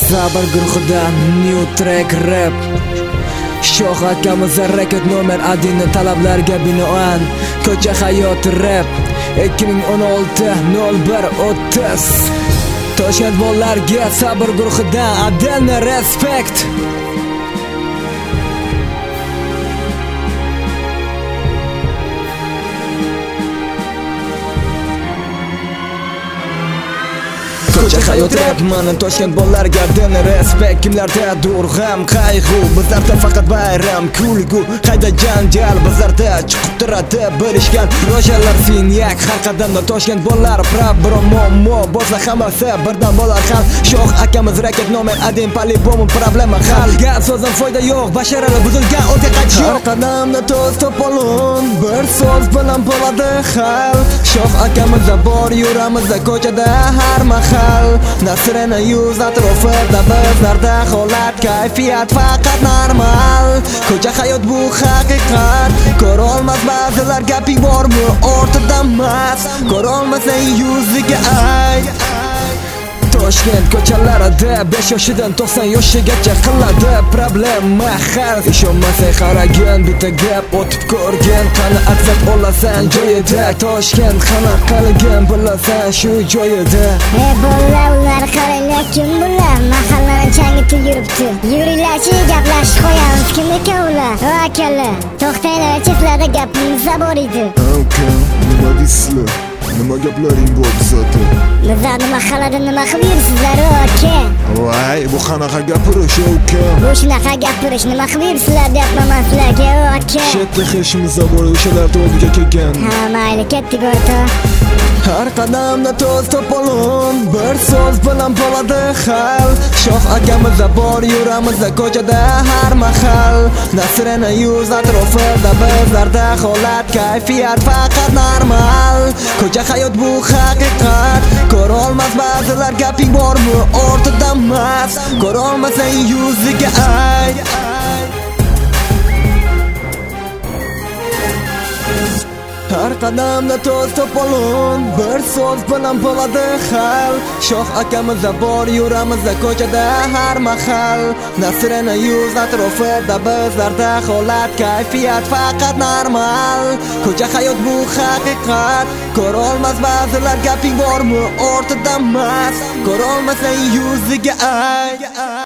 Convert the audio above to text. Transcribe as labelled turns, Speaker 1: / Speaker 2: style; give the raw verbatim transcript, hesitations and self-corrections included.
Speaker 1: Sabr guruhidan New Track Rap. Shoh akamiz raket nomer adini talablarga binoan ko'cha hayot rap ikki ming o'n olti nol bir o'ttiz. Toshkent bolalarga Sabr guruhidan Adelni respect. Ko'cha hayot rap mana Toshkent bolalarga Adelni respect. Kimlarda dur g'am qayg'u, bizlarda faqat bayram kulgu. Qayda janjal, bizlarda chiqib turadi bilishgan rojalar sinyak. Har qadamda Toshkent bolalar prab bir muammo bo'lsa hammasi birdan bo'lar hal. Shoh akamiz raket nomer adin pali-bomu problema hal. Gap so'zdan foyda yo'q, basharali buzilgan o'tga qaytish yo'q. Har qadamda to'z to'polon bir so'z bilan bo'ladi hal. Shoh akamizda bor yuramizda ko'chada har mahal. Nasrina yuz atrofida bizlarda holat kayfiyat faqat normal. Ko'cha hayot bu haqiqat. Ko'rolmas ba'zilar gaping bormi ortida emas. Ko'rolmasang yuziga ay. Toshkent ko'chalarida besh yoshidan to'qson yoshigacha qiladi problema hal. Ishonmasang qaragin bitta gap o'tib ko'rgin. Qani aksat olasan joyida. Toshkent qanaqaligin bilasan shu joyida.
Speaker 2: Ey bolalar, ular qaranglar kim bular? Mahallani changitib yuribdi. Yuringlarchi gaplashib qo'yamiz. Kim ekan ular? O akalar, to'xtanglar, chetlarda gapimiz bor edi.
Speaker 3: Aka, nima deysizlar? Nima gaplaring bor bizda?
Speaker 2: Bizlarni mahallada nima qilib yursizlar aka?
Speaker 3: Voy, bu qanaqa gapirish aka?
Speaker 2: Bu shunaqa gapirish, nima qilib yursizlar deyapman men sizlarga aka.
Speaker 3: Chetda heshimiz bor, o'shalar oldiga kelgan.
Speaker 2: Ha, mayli, ketdik o'rta.
Speaker 1: Har qadamda to'z to'polon bir so'z bilan bo'ladi hal. Shoh akamizda bor yuramizda ko'chada har mahal. Nasrina yuz atrofida bizlarda holat kayfiyat faqat normal. Ko'cha hayot bu haqiqat. Ko'rolmas ba'zilar gaping bormi ortida emas. Ko'rolmasang yuziga ay. Har qadamda to'z to'polon bir so'z bilan bo'ladi hal. Shoh akamizda bor yuramizda ko'chada har mahal. Nasrina yuz atrofida bizlarda holat kayfiyat faqat normal. Ko'cha hayot bu haqiqat. Ko'rolmas ba'zilar gaping bormi ortida emas. Ko'rolmasang yuziga ay.